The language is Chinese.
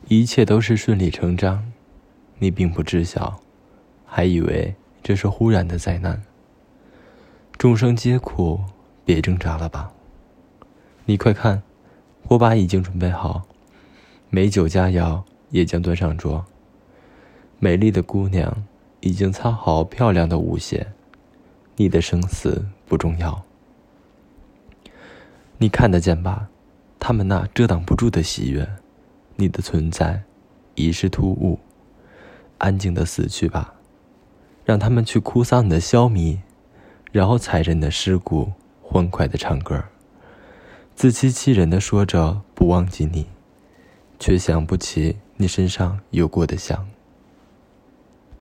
一切都是顺理成章，你并不知晓，还以为这是忽然的灾难。众生皆苦，别挣扎了吧。你快看，火把已经准备好，美酒佳肴也将端上桌，美丽的姑娘已经擦好漂亮的舞鞋，你的生死不重要。你看得见吧，他们那遮挡不住的喜悦，你的存在已是突兀，安静地死去吧，让他们去哭丧你的消弭，然后踩着你的尸骨欢快地唱歌，自欺欺人地说着不忘记你，却想不起你身上有过的香。